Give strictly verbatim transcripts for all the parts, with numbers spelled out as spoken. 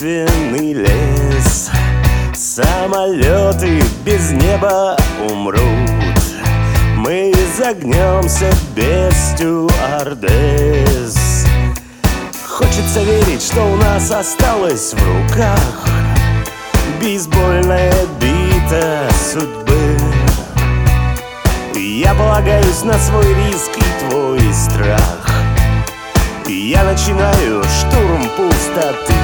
таинственный лес. Самолеты без неба умрут, мы загнемся без стюардесс. Хочется верить, что у нас осталось в руках бейсбольная бита судьбы. Я полагаюсь на свой риск и твой страх. Я начинаю штурм пустоты.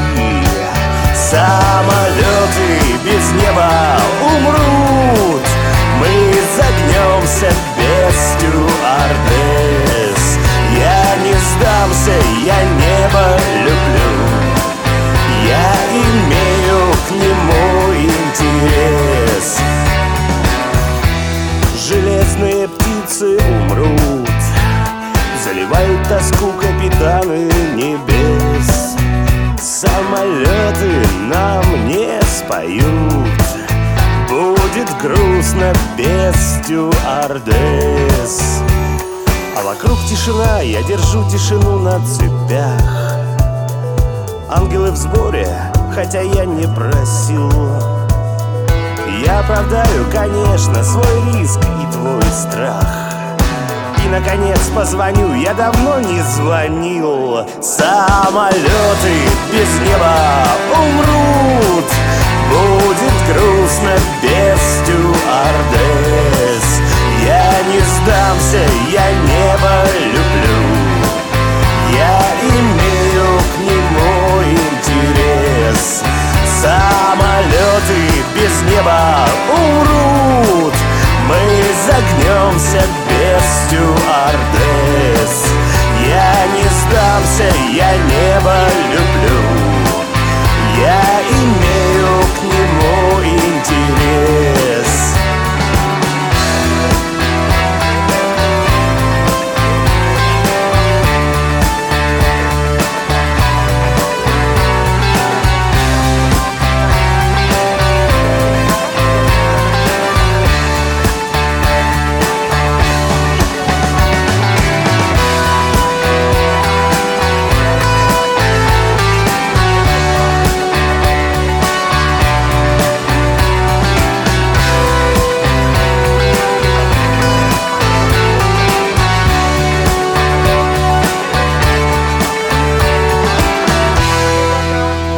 Самолеты без неба умрут, мы загнемся без стюардесс. Я не сдамся, я небо люблю, я имею к нему интерес. Железные птицы умрут, заливают тоску капитаны небес. Самолеты нам не споют, будет грустно без стюардесс. А вокруг тишина, я держу тишину на цепях. Ангелы в сборе, хотя я не просил. Я оправдаю, конечно, свой риск и твой страх. И, наконец, позвоню, я давно не звонил. Самолеты без неба умрут, будет грустно без стюардесс. Я не сдамся, я небо люблю, я имею к нему интерес. Самолеты без неба умрут, мы загнемся без стюардесс. Я не сдамся, я небо люблю, я имею к нему интерес.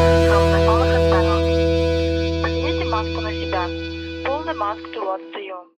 Pull the mask towards you.